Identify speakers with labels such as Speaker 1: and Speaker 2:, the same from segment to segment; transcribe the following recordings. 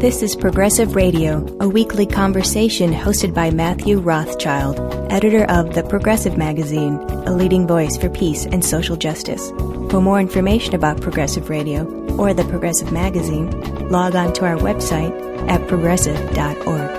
Speaker 1: This is Progressive Radio, a weekly conversation hosted by Matthew Rothschild, editor of The Progressive Magazine, a leading voice for peace and social justice. For more information about Progressive Radio or The Progressive Magazine, log on to our website at progressive.org.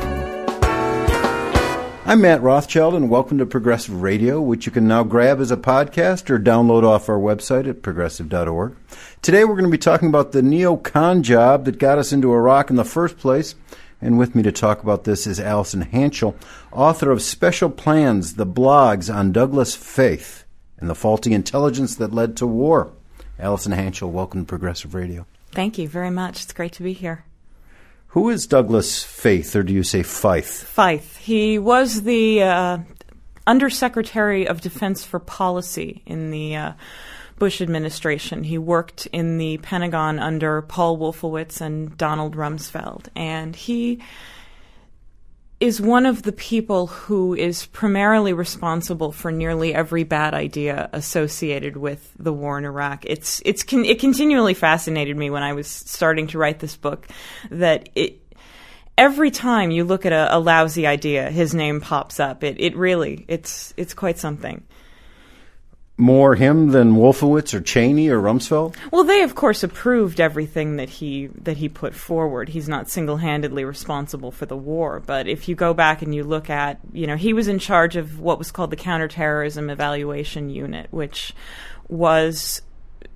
Speaker 2: I'm Matt Rothschild, and welcome to Progressive Radio, which you can now grab as a podcast or download off our website at progressive.org. Today we're going to be talking about the neocon job that got us into Iraq in the first place. And with me to talk about this is Allison Hanchel, author of Special Plans, the blogs on Douglas Feith and the faulty intelligence that led to war. Allison Hanchel, welcome to Progressive Radio.
Speaker 3: Thank you very much. It's great to be here.
Speaker 2: Who is Douglas Feith, or do you say Feith?
Speaker 3: Feith. He was the Undersecretary of Defense for Policy in the Bush administration. He worked in the Pentagon under Paul Wolfowitz and Donald Rumsfeld. And he is one of the people who is primarily responsible for nearly every bad idea associated with the war in Iraq. It continually fascinated me when I was starting to write this book that every time you look at a lousy idea, his name pops up. It's quite something.
Speaker 2: More him than Wolfowitz or Cheney or Rumsfeld?
Speaker 3: Well, they, of course, approved everything that he put forward. He's not single-handedly responsible for the war. But if you go back and you look at, he was in charge of what was called the Counterterrorism Evaluation Unit, which was,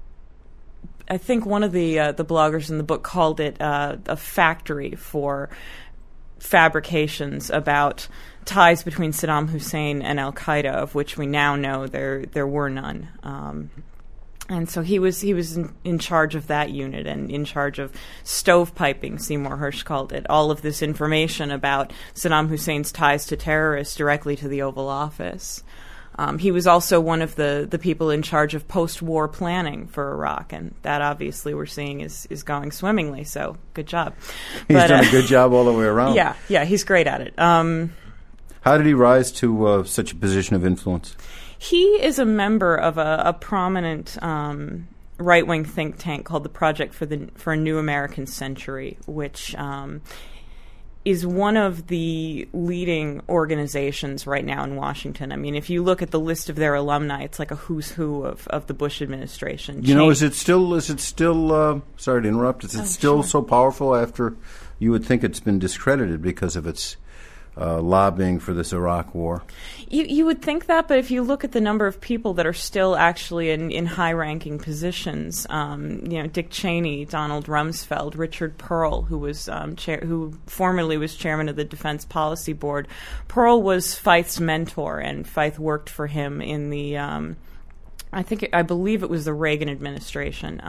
Speaker 3: I think one of the bloggers in the book called it a factory for fabrications about ties between Saddam Hussein and al-Qaeda, of which we now know there were none. And so he was in charge of that unit and in charge of stovepiping, Seymour Hersh called it, all of this information about Saddam Hussein's ties to terrorists directly to the Oval Office. He was also one of the people in charge of post-war planning for Iraq, and that obviously we're seeing is going swimmingly, so good job.
Speaker 2: He's done a good job all the way around.
Speaker 3: Yeah, he's great at it.
Speaker 2: How did he rise to such a position of influence?
Speaker 3: He is a member of a prominent right-wing think tank called the Project for a New American Century, which is one of the leading organizations right now in Washington. I mean, if you look at the list of their alumni, it's like a who's who of the Bush administration.
Speaker 2: Is it still sorry to interrupt, is it still so powerful after you would think it's been discredited because of its lobbying for this Iraq war?
Speaker 3: You would think that, but if you look at the number of people that are still actually in high-ranking positions, Dick Cheney, Donald Rumsfeld, Richard Perle, who was who formerly was chairman of the Defense Policy Board. Perle was Feith's mentor, and Feith worked for him in the I believe it was the Reagan administration,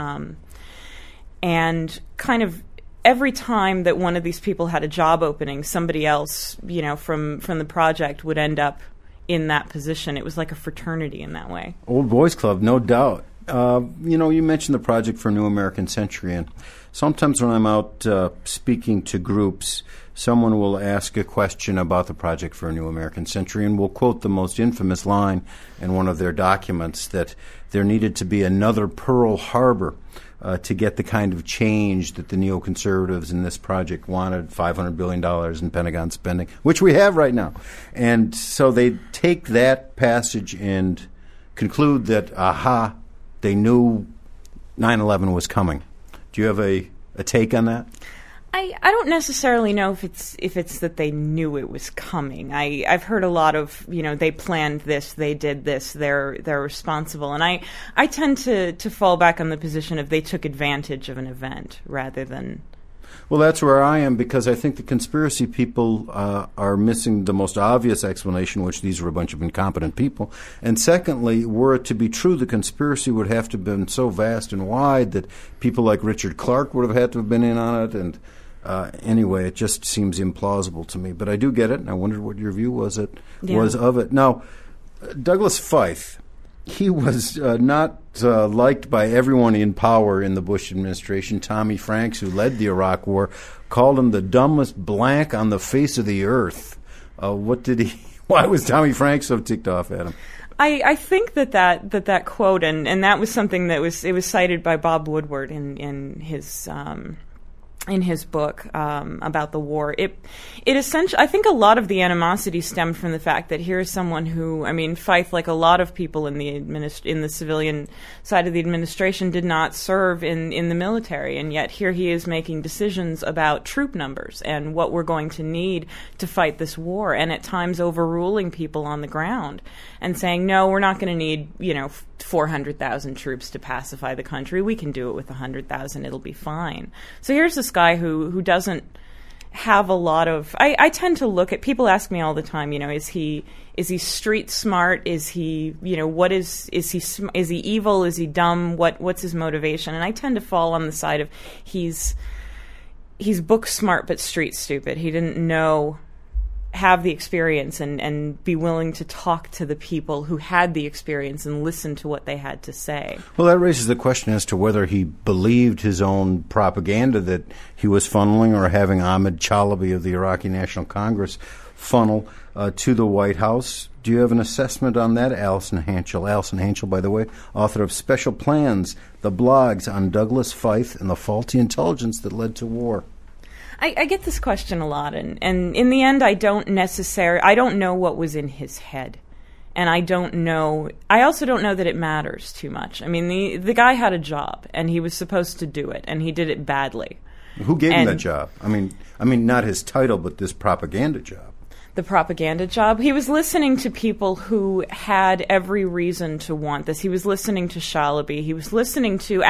Speaker 3: and kind of every time that one of these people had a job opening, somebody else, from the project would end up in that position. It was like a fraternity in that way.
Speaker 2: Old boys club, no doubt. You mentioned the Project for a New American Century, and sometimes when I'm out speaking to groups, someone will ask a question about the Project for a New American Century, and will quote the most infamous line in one of their documents, that there needed to be another Pearl Harbor to get the kind of change that the neoconservatives in this project wanted, $500 billion in Pentagon spending, which we have right now. And so they take that passage and conclude that, they knew 9/11 was coming. Do you have a take on that?
Speaker 3: I don't necessarily know if it's that they knew it was coming. I've heard a lot of, they planned this, they did this, they're responsible. And I tend to fall back on the position of they took advantage of an event rather than...
Speaker 2: Well, that's where I am, because I think the conspiracy people are missing the most obvious explanation, which these were a bunch of incompetent people. And secondly, were it to be true, the conspiracy would have to have been so vast and wide that people like Richard Clark would have had to have been in on it. And anyway, it just seems implausible to me. But I do get it, and I wondered what your view was of it. Now, Douglas Feith, he was not liked by everyone in power in the Bush administration. Tommy Franks, who led the Iraq War, called him the dumbest blank on the face of the earth. Why was Tommy Franks so ticked off at him?
Speaker 3: I think that quote, and that was something that was cited by Bob Woodward in his in his book about the war. It essentially, I think a lot of the animosity stemmed from the fact that here's someone who, I mean, Feith, like a lot of people in the civilian side of the administration, did not serve in the military, and yet here he is making decisions about troop numbers and what we're going to need to fight this war, and at times overruling people on the ground and saying, no, we're not going to need 400,000 troops to pacify the country. We can do it with 100,000. It'll be fine. So here's this guy who doesn't have a lot of. I tend to look at people. Ask me all the time. Is he street smart? Is he what is he evil? Is he dumb? What's his motivation? And I tend to fall on the side of he's book smart but street stupid. He didn't have the experience and be willing to talk to the people who had the experience and listen to what they had to say.
Speaker 2: Well, that raises the question as to whether he believed his own propaganda that he was funneling, or having Ahmed Chalabi of the Iraqi National Congress funnel to the White House. Do you have an assessment on that, Alison Hanchel? Alison Hanchel, by the way, author of Special Plans, the blogs on Douglas Feith and the faulty intelligence that led to war.
Speaker 3: I get this question a lot, and in the end, I don't know what was in his head. And I also don't know that it matters too much. I mean, the guy had a job, and he was supposed to do it, and he did it badly.
Speaker 2: Who gave him that job? I mean, not his title, but this propaganda job. The
Speaker 3: propaganda job. He was listening to people who had every reason to want this. He was listening to Chalabi. He was listening to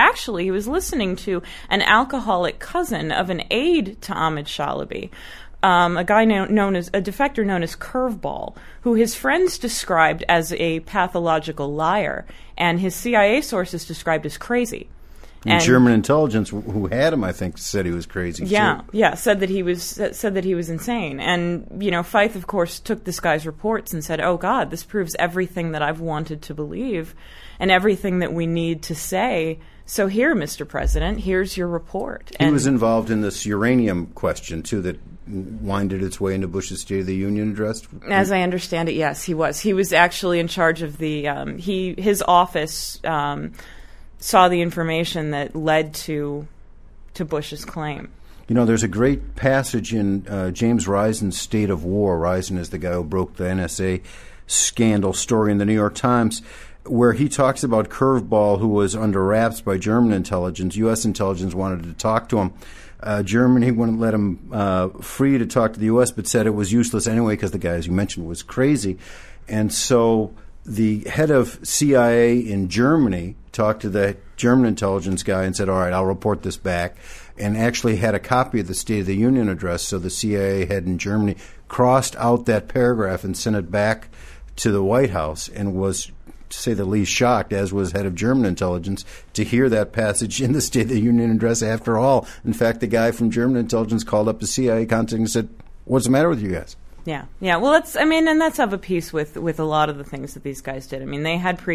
Speaker 3: an alcoholic cousin of an aide to Ahmed Chalabi, a guy known as a defector known as Curveball, who his friends described as a pathological liar, and his CIA sources described as crazy.
Speaker 2: And German intelligence, who had him, I think, said he was crazy.
Speaker 3: Yeah, said that he was insane. And Feith, of course, took this guy's reports and said, "Oh God, this proves everything that I've wanted to believe, and everything that we need to say. So here, Mr. President, here's your report."
Speaker 2: He was involved in this uranium question too, that winded its way into Bush's State of the Union address.
Speaker 3: As I understand it, yes, he was. He was actually in charge of his office. Saw the information that led to Bush's claim.
Speaker 2: There's a great passage in James Risen's State of War. Risen is the guy who broke the NSA scandal story in the New York Times, where he talks about Curveball, who was under wraps by German intelligence. U.S. intelligence wanted to talk to him. Germany wouldn't let him free to talk to the U.S., but said it was useless anyway because the guy, as you mentioned, was crazy. And so the head of CIA in Germany talked to the German intelligence guy and said, all right, I'll report this back, and actually had a copy of the State of the Union address. So the CIA head in Germany crossed out that paragraph and sent it back to the White House, and was, to say the least, shocked, as was head of German intelligence, to hear that passage in the State of the Union address after all. In fact, the guy from German intelligence called up the CIA contact and said, what's the matter with you guys?
Speaker 3: Yeah. Well, that's of a piece with a lot of the things that these guys did. I mean, they had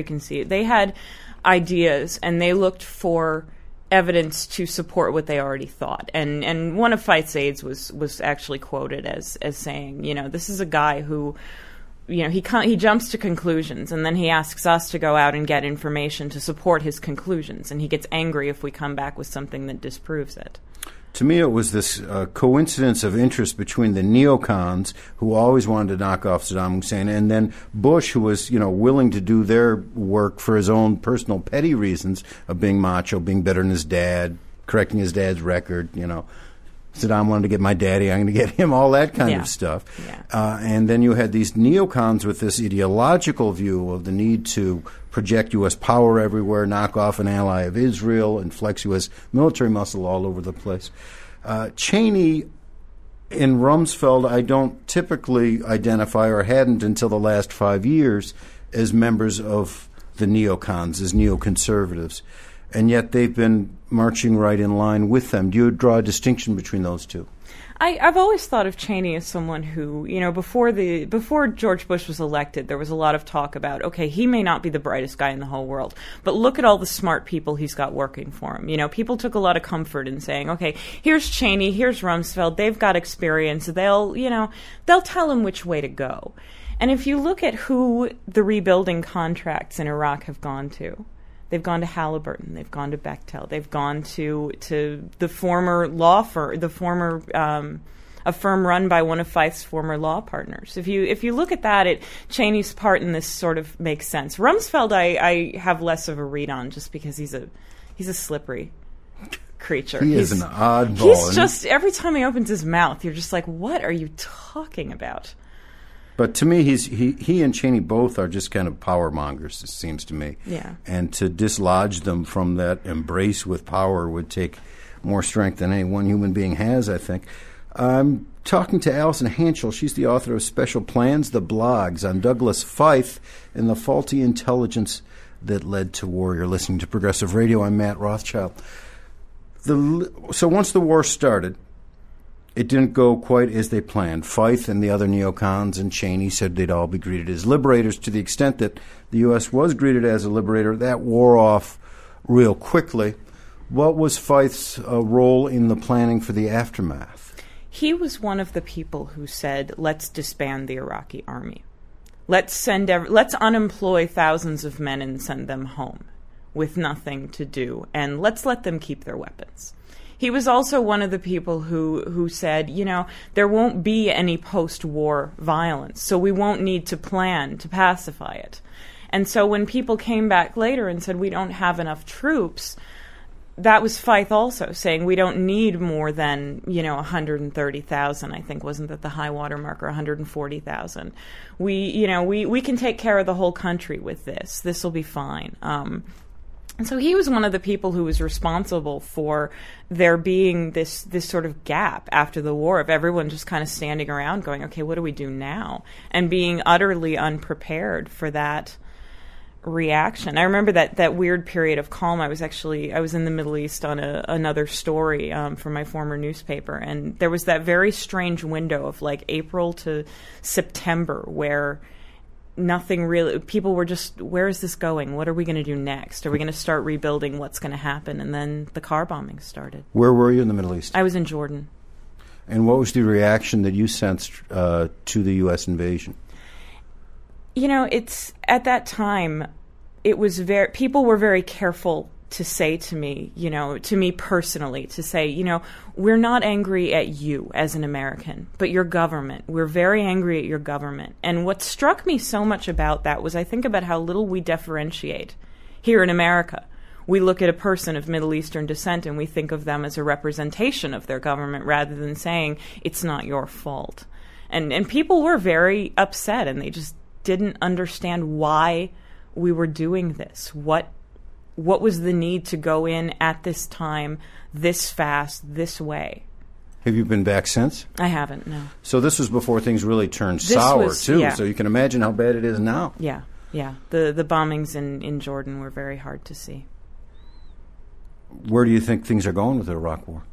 Speaker 3: ideas, and they looked for evidence to support what they already thought. And one of Feith's aides was actually quoted as saying, this is a guy who, he jumps to conclusions, and then he asks us to go out and get information to support his conclusions, and he gets angry if we come back with something that disproves it.
Speaker 2: To me, it was this coincidence of interest between the neocons, who always wanted to knock off Saddam Hussein, and then Bush, who was, willing to do their work for his own personal petty reasons of being macho, being better than his dad, correcting his dad's record. Saddam wanted to get my daddy, I'm going to get him, all that kind of stuff. Yeah. And then you had these neocons with this ideological view of the need to project U.S. power everywhere, knock off an ally of Israel, and flex U.S. military muscle all over the place. Cheney and Rumsfeld, I don't typically identify, or hadn't until the last 5 years, as members of the neocons, as neoconservatives. And yet they've been marching right in line with them. Do you draw a distinction between those two?
Speaker 3: I've always thought of Cheney as someone who, before George Bush was elected, there was a lot of talk about, okay, he may not be the brightest guy in the whole world, but look at all the smart people he's got working for him. People took a lot of comfort in saying, okay, here's Cheney, here's Rumsfeld, they've got experience, they'll tell him which way to go. And if you look at who the rebuilding contracts in Iraq have gone to, They've gone to Halliburton. They've gone to Bechtel. They've gone to the former law firm, a firm run by one of Feith's former law partners. If you look at that, Cheney's part in this sort of makes sense. Rumsfeld, I have less of a read on, just because he's a slippery creature.
Speaker 2: He's an oddball.
Speaker 3: He's just, every time he opens his mouth, you're just like, what are you talking about?
Speaker 2: But to me, he and Cheney both are just kind of power mongers, it seems to me.
Speaker 3: Yeah.
Speaker 2: And to dislodge them from that embrace with power would take more strength than any one human being has, I think. I'm talking to Allison Hanschel. She's the author of Special Plans, the blogs on Douglas Feith and the faulty intelligence that led to war. You're listening to Progressive Radio. I'm Matt Rothschild. So once the war started, it didn't go quite as they planned. Feith and the other neocons and Cheney said they'd all be greeted as liberators. To the extent that the U.S. was greeted as a liberator, that wore off real quickly. What was Feith's role in the planning for the aftermath?
Speaker 3: He was one of the people who said, let's disband the Iraqi army. Let's unemploy thousands of men and send them home with nothing to do, and let's let them keep their weapons. He was also one of the people who said, there won't be any post-war violence, so we won't need to plan to pacify it. And so when people came back later and said we don't have enough troops, that was Feith also saying we don't need more than 130,000. I think, wasn't that the high water mark, or 140,000? We can take care of the whole country with this. This will be fine. And so he was one of the people who was responsible for there being this sort of gap after the war of everyone just kind of standing around going, okay, what do we do now? And being utterly unprepared for that reaction. I remember that weird period of calm. I was in the Middle East on another story for my former newspaper, and there was that very strange window of like April to September where nothing really, people were just, where is this going? What are we going to do next? Are we going to start rebuilding? What's going to happen? And then the car bombing started.
Speaker 2: Where were you in the Middle East?
Speaker 3: I was in Jordan.
Speaker 2: And what was the reaction that you sensed to the U.S. invasion?
Speaker 3: It's at that time, it was people were very careful to say to me, to me personally, to say, we're not angry at you as an American, but your government. We're very angry at your government. And what struck me so much about that was I think about how little we differentiate here in America. We look at a person of Middle Eastern descent and we think of them as a representation of their government rather than saying, it's not your fault. And people were very upset, and they just didn't understand why we were doing this. What was the need to go in at this time, this fast, this way?
Speaker 2: Have you been back since?
Speaker 3: I haven't, no.
Speaker 2: So this was before things really turned sour, too.
Speaker 3: Yeah.
Speaker 2: So you can imagine how bad it is now.
Speaker 3: Yeah. The bombings in Jordan were very hard to see.
Speaker 2: Where do you think things are going with the Iraq War?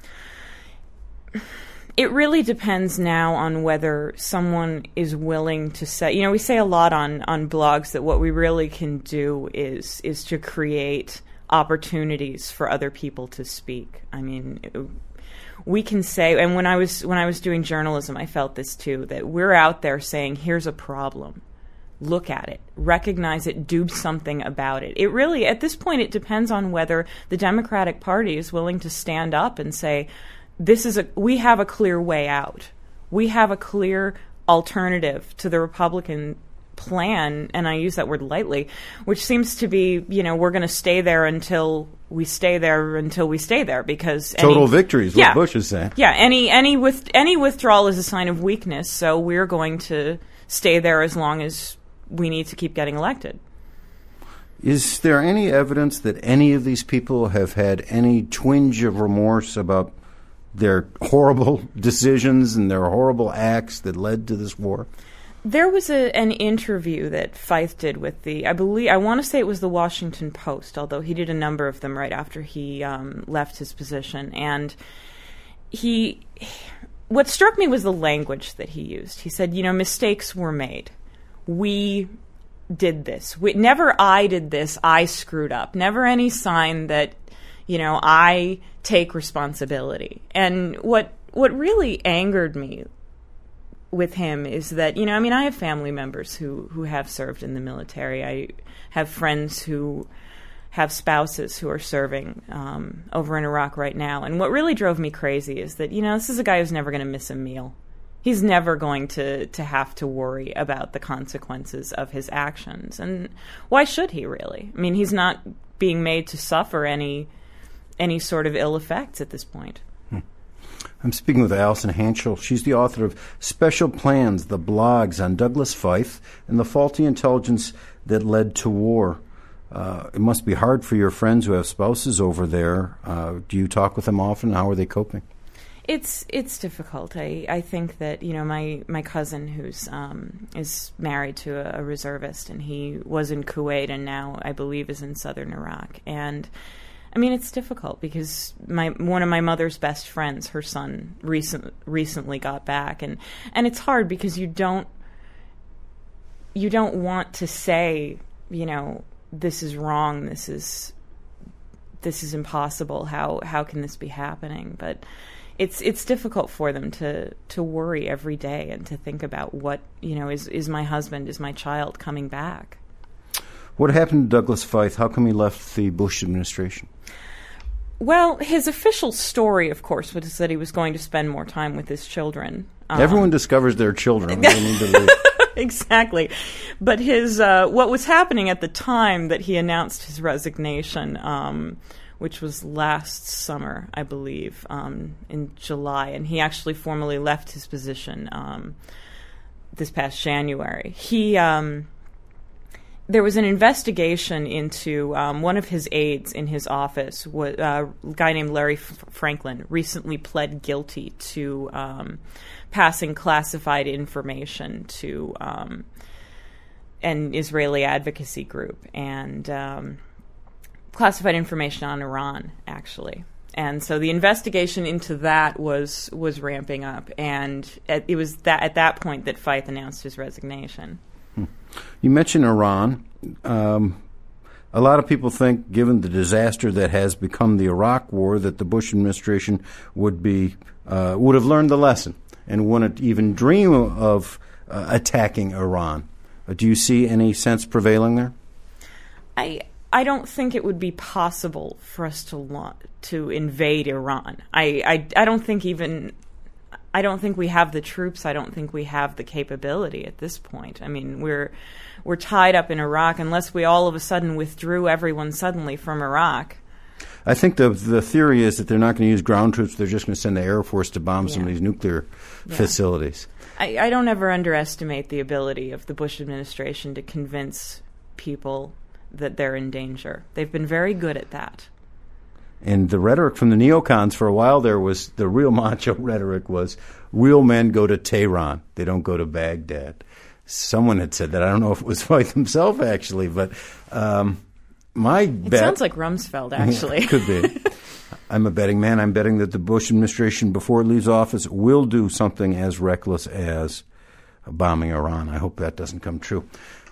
Speaker 3: It really depends now on whether someone is willing to say, we say a lot on blogs that what we really can do is to create opportunities for other people to speak. I mean, we can say, and when I was doing journalism, I felt this too, that we're out there saying, here's a problem. Look at it, recognize it, do something about it. It really, at this point, it depends on whether the Democratic Party is willing to stand up and say, we have a clear way out. We have a clear alternative to the Republican plan, and I use that word lightly, which seems to be, we're going to stay there until we stay there, because
Speaker 2: total victory is what Bush is saying.
Speaker 3: Yeah, any withdrawal is a sign of weakness, so we're going to stay there as long as we need to keep getting elected.
Speaker 2: Is there any evidence that any of these people have had any twinge of remorse about their horrible decisions and their horrible acts that led to this war?
Speaker 3: There was an interview that Feith did with I want to say it was the Washington Post, although he did a number of them right after he left his position. And what struck me was the language that he used. He said, mistakes were made. We did this. Never I did this, I screwed up. Never any sign that, I take responsibility. And what really angered me with him is that, I have family members who have served in the military. I have friends who have spouses who are serving over in Iraq right now. And what really drove me crazy is that, this is a guy who's never going to miss a meal. He's never going to have to worry about the consequences of his actions. And why should he, really? I mean, he's not being made to suffer any sort of ill effects at this point.
Speaker 2: I'm speaking with Allison Hanschel. She's the author of Special Plans, the blogs on Douglas Feith and the faulty intelligence that led to war. It must be hard for your friends who have spouses over there. Do you talk with them often? How are they coping?
Speaker 3: It's difficult. I think that my cousin who's is married to a reservist, and he was in Kuwait and now I believe is in southern Iraq. And I mean, it's difficult because one of my mother's best friends, her son, recently got back, and it's hard because you don't want to say, this is wrong, this is impossible. How can this be happening? But it's difficult for them to worry every day and to think about what is my husband, is my child coming back.
Speaker 2: What happened to Douglas Feith? How come he left the Bush administration?
Speaker 3: Well, his official story, of course, was that he was going to spend more time with his children.
Speaker 2: Everyone discovers their children. They need to leave.
Speaker 3: Exactly. But his what was happening at the time that he announced his resignation, which was last summer, I believe, in July, and he actually formally left his position this past January. There was an investigation into one of his aides in his office. A guy named Larry Franklin recently pled guilty to passing classified information to an Israeli advocacy group, and classified information on Iran, actually. And so the investigation into that was ramping up, and it was at that point that Feith announced his resignation.
Speaker 2: You mentioned Iran. A lot of people think, given the disaster that has become the Iraq War, that the Bush administration would have learned the lesson and wouldn't even dream of attacking Iran. Do you see any sense prevailing there?
Speaker 3: I don't think it would be possible for us to invade Iran. I don't think we have the troops. I don't think we have the capability at this point. I mean, we're tied up in Iraq unless we all of a sudden withdrew everyone suddenly from Iraq.
Speaker 2: I think the theory is that they're not going to use ground troops. They're just going to send the Air Force to bomb some of these nuclear facilities.
Speaker 3: I don't ever underestimate the ability of the Bush administration to convince people that they're in danger. They've been very good at that.
Speaker 2: And the rhetoric from the neocons for a while there was, the real macho rhetoric was, real men go to Tehran. They don't go to Baghdad. Someone had said that. I don't know if it was Feith himself, actually, but my bet...
Speaker 3: It sounds like Rumsfeld, actually.
Speaker 2: Could be. I'm a betting man. I'm betting that the Bush administration, before it leaves office, will do something as reckless as bombing Iran. I hope that doesn't come true.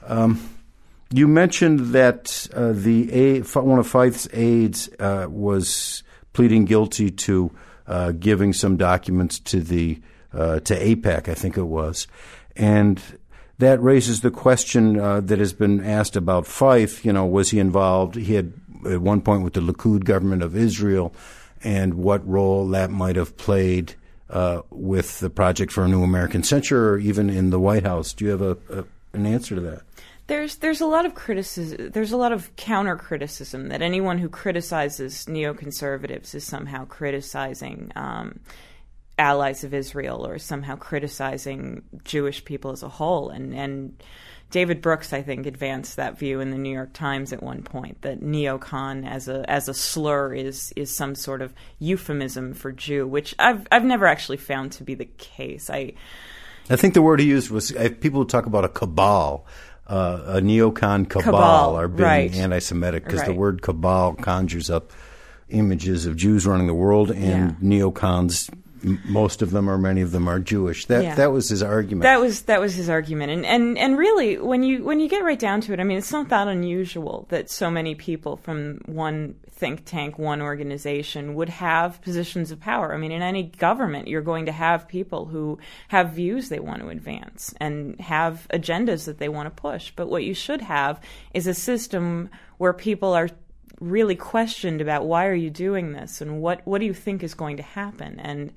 Speaker 2: You mentioned that one of Feith's aides was pleading guilty to giving some documents to AIPAC, I think it was, and that raises the question that has been asked about Feith. Was he involved? He had at one point with the Likud government of Israel, and what role that might have played with the Project for a New American Century, or even in the White House. Do you have an answer to that?
Speaker 3: There's a lot of criticism. There's a lot of counter criticism that anyone who criticizes neoconservatives is somehow criticizing allies of Israel or somehow criticizing Jewish people as a whole. And David Brooks, I think, advanced that view in the New York Times at one point, that neocon as a slur is some sort of euphemism for Jew, which I've never actually found to be the case. I
Speaker 2: think the word he used was, people talk about a cabal. A neocon cabal are being anti-Semitic because the word cabal conjures up images of Jews running the world, and neocons, most of them or many of them are Jewish. That was his argument. That
Speaker 3: was his argument, and really, when you get right down to it, I mean, it's not that unusual that so many people from one think tank, one organization would have positions of power. I mean, in any government, you're going to have people who have views they want to advance and have agendas that they want to push. But what you should have is a system where people are really questioned about why are you doing this and what do you think is going to happen, and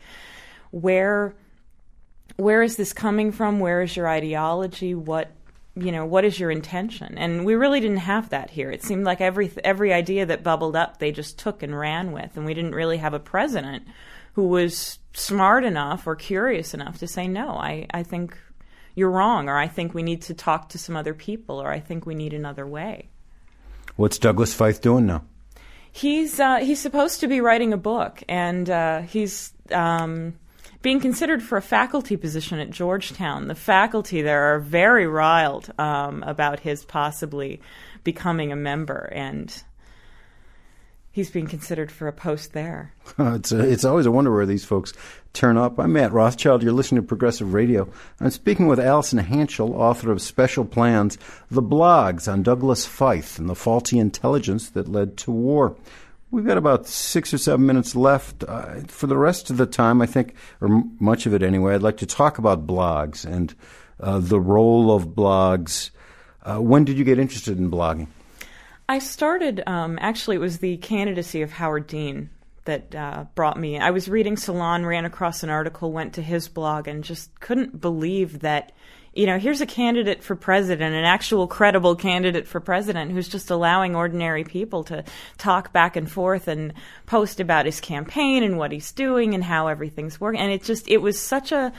Speaker 3: where is this coming from? Where is your ideology? What is your intention? And we really didn't have that here. It seemed like every idea that bubbled up, they just took and ran with, and we didn't really have a president who was smart enough or curious enough to say, no, I think you're wrong, or I think we need to talk to some other people, or I think we need another way.
Speaker 2: What's Douglas Feith doing now?
Speaker 3: He's supposed to be writing a book, and he's being considered for a faculty position at Georgetown. The faculty there are very riled about his possibly becoming a member, and he's being considered for a post there.
Speaker 2: It's always a wonder where these folks turn up. I'm Matt Rothschild. You're listening to Progressive Radio. I'm speaking with Allison Hanchel, author of Special Plans, The Blogs on Douglas Feith and the Faulty Intelligence That Led to War. We've got about 6 or 7 minutes left. For the rest of the time, I think, or much of it anyway, I'd like to talk about blogs and the role of blogs. When did you get interested in blogging?
Speaker 3: I started, actually, it was the candidacy of Howard Dean that brought me. I was reading Salon, ran across an article, went to his blog, and just couldn't believe that, here's a candidate for president, an actual credible candidate for president who's just allowing ordinary people to talk back and forth and post about his campaign and what he's doing and how everything's working. And it was such a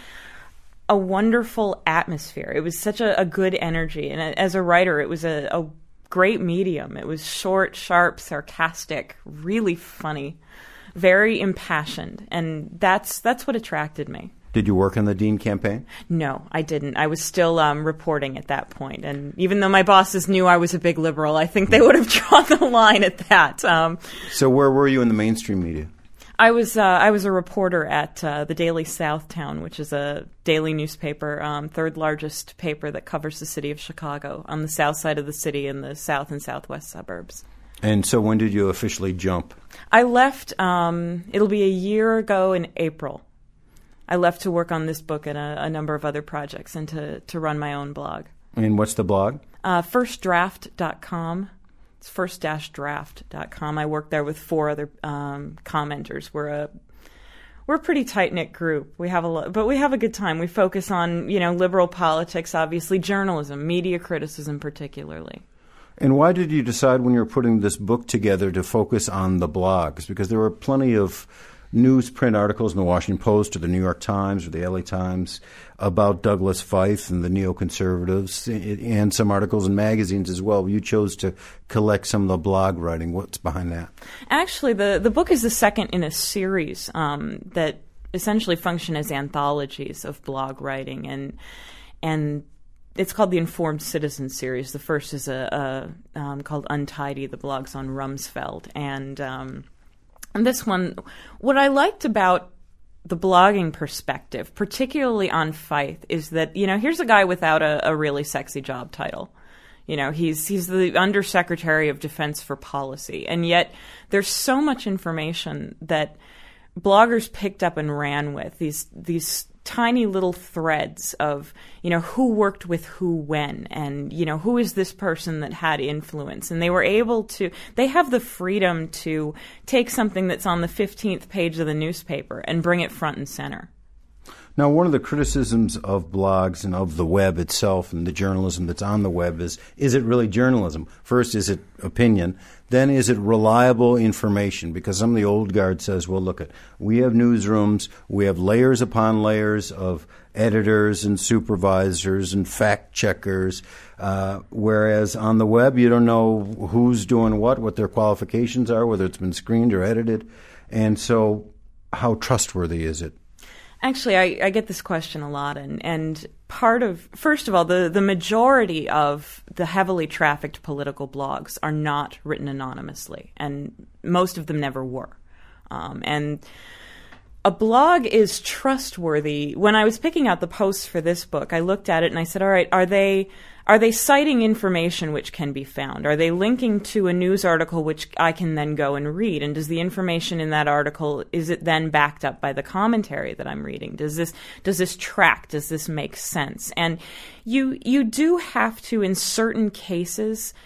Speaker 3: wonderful atmosphere. It was such a good energy. And as a writer, it was a great medium. It was short, sharp, sarcastic, really funny, very impassioned. And that's what attracted me.
Speaker 2: Did you work on the Dean campaign?
Speaker 3: No, I didn't. I was still reporting at that point. And even though my bosses knew I was a big liberal, I think they would have drawn the line at that.
Speaker 2: So where were you in the mainstream media?
Speaker 3: I was a reporter at the Daily Southtown, which is a daily newspaper, third largest paper that covers the city of Chicago on the south side of the city in the south and southwest suburbs.
Speaker 2: And so when did you officially jump?
Speaker 3: I left, it'll be a year ago in April. I left to work on this book and a number of other projects and to run my own blog. And
Speaker 2: what's the blog?
Speaker 3: Firstdraft.com. It's first-draft.com. I work there with 4 other commenters. We're a pretty tight-knit group. We have but we have a good time. We focus on, liberal politics, obviously, journalism, media criticism particularly.
Speaker 2: And why did you decide when you were putting this book together to focus on the blogs? Because there were plenty of newsprint articles in the Washington Post or the New York Times or the LA Times about Douglas Feith and the neoconservatives, and some articles in magazines as well. You chose to collect some of the blog writing. What's behind that? Actually,
Speaker 3: the book is the second in a series that essentially function as anthologies of blog writing, and it's called the Informed Citizen series. The first is called Untidy, the blogs on Rumsfeld, and this one, what I liked about the blogging perspective, particularly on Feith, is that, here's a guy without a really sexy job title. He's the Undersecretary of Defense for Policy, and yet there's so much information that bloggers picked up and ran with, these tiny little threads of, who worked with who when, and, who is this person that had influence. And they were able to, they have the freedom to take something that's on the 15th page of the newspaper and bring it front and center.
Speaker 2: Now, one of the criticisms of blogs and of the web itself and the journalism that's on the web is it really journalism? First, is it opinion? Then, is it reliable information? Because some of the old guard says, well, look, we have newsrooms, we have layers upon layers of editors and supervisors and fact checkers, whereas on the web, you don't know who's doing what their qualifications are, whether it's been screened or edited. And so how trustworthy is it?
Speaker 3: Actually, I get this question a lot, and first of all, the majority of the heavily trafficked political blogs are not written anonymously, and most of them never were. And a blog is trustworthy. When I was picking out the posts for this book, I looked at it and I said, all right, are they citing information which can be found? Are they linking to a news article which I can then go and read? And does the information in that article, is it then backed up by the commentary that I'm reading? Does this track? Does this make sense? And you do have to, in certain cases,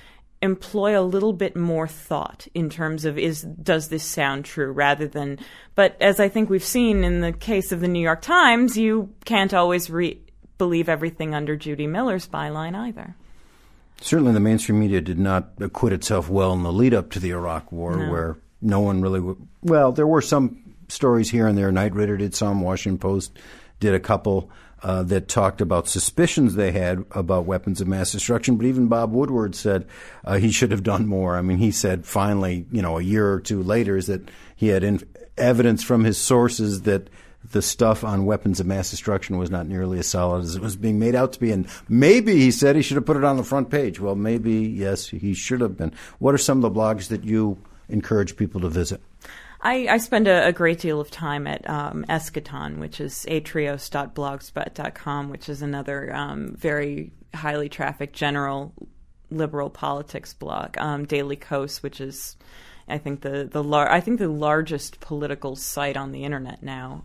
Speaker 3: employ a little bit more thought in terms of does this sound true rather than, but as I think we've seen in the case of the New York Times, you can't always believe everything under Judy Miller's byline either.
Speaker 2: Certainly the mainstream media did not acquit itself well in the lead up to the Iraq War, where no one really well, there were some stories here and there. Knight Ridder did some, Washington Post did a couple that talked about suspicions they had about weapons of mass destruction. But even Bob Woodward said he should have done more. I mean, he said finally, a year or two later, is that he had evidence from his sources that the stuff on weapons of mass destruction was not nearly as solid as it was being made out to be. And maybe, he said, he should have put it on the front page. Well, maybe, yes, he should have been. What are some of the blogs that you encourage people to visit?
Speaker 3: I spend a great deal of time at Eschaton, which is atrios.blogspot.com, which is another very highly trafficked general liberal politics blog. Daily Kos, which is, I think, the largest political site on the internet now.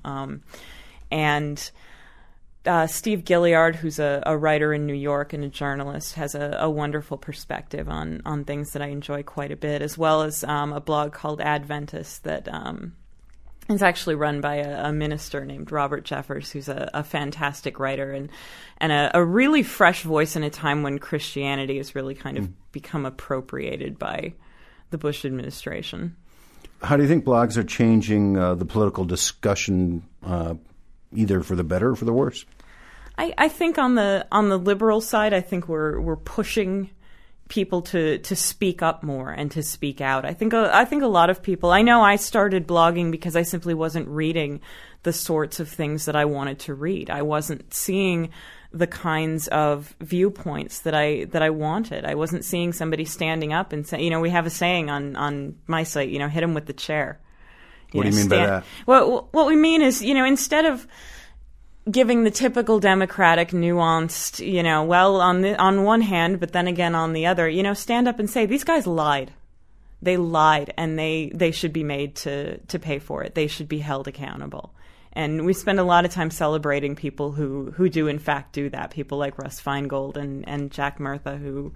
Speaker 3: And Steve Gilliard, who's a writer in New York and a journalist, has a wonderful perspective on things that I enjoy quite a bit, as well as a blog called Adventist that is actually run by a minister named Robert Jeffers, who's a fantastic writer and a really fresh voice in a time when Christianity has really kind of become appropriated by the Bush administration.
Speaker 2: How do you think blogs are changing the political discussion, either for the better or for the worse?
Speaker 3: I think on the liberal side, I think we're pushing people to speak up more and to speak out. I think a lot of people. I know I started blogging because I simply wasn't reading the sorts of things that I wanted to read. I wasn't seeing the kinds of viewpoints that I wanted. I wasn't seeing somebody standing up and say, we have a saying on my site, hit him with the chair.
Speaker 2: What do you mean by that?
Speaker 3: Well, what we mean is, instead of giving the typical Democratic nuanced, on one hand, but then again on the other, stand up and say, these guys lied. They lied, and they should be made to pay for it. They should be held accountable. And we spend a lot of time celebrating people who do in fact do that. People like Russ Feingold and Jack Murtha who,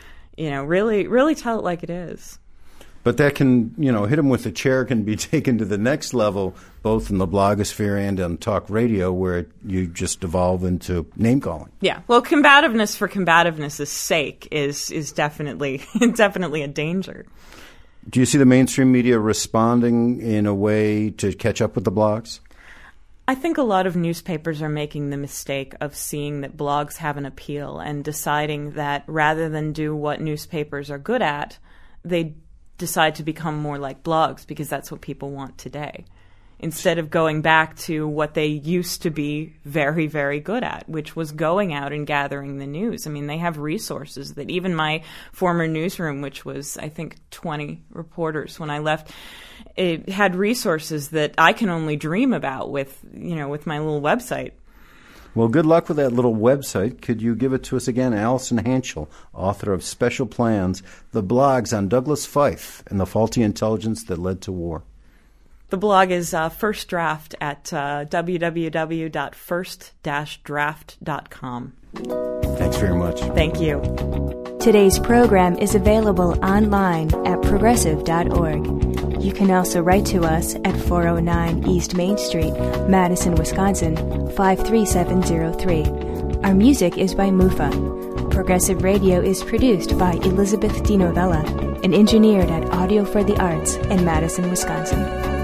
Speaker 3: really tell it like it is.
Speaker 2: But that can, hit them with a chair can be taken to the next level, both in the blogosphere and on talk radio, where you just evolve into name calling.
Speaker 3: Yeah, well, combativeness for combativeness' sake is definitely a danger.
Speaker 2: Do you see the mainstream media responding in a way to catch up with the blogs?
Speaker 3: I think a lot of newspapers are making the mistake of seeing that blogs have an appeal and deciding that rather than do what newspapers are good at, they decide to become more like blogs because that's what people want today, instead of going back to what they used to be very, very good at, which was going out and gathering the news. I mean, they have resources that even my former newsroom, which was, I think, 20 reporters when I left, it had resources that I can only dream about with my little website.
Speaker 2: Well, good luck with that little website. Could you give it to us again? Allison Hanschel, author of Special Plans, the blogs on Douglas Feith and the faulty intelligence that led to war.
Speaker 3: The blog is First Draft at www.first-draft.com.
Speaker 2: Thanks very much.
Speaker 3: Thank you.
Speaker 1: Today's program is available online at progressive.org. You can also write to us at 409 East Main Street, Madison, Wisconsin, 53703. Our music is by Mufa. Progressive Radio is produced by Elizabeth DiNovella and engineered at Audio for the Arts in Madison, Wisconsin.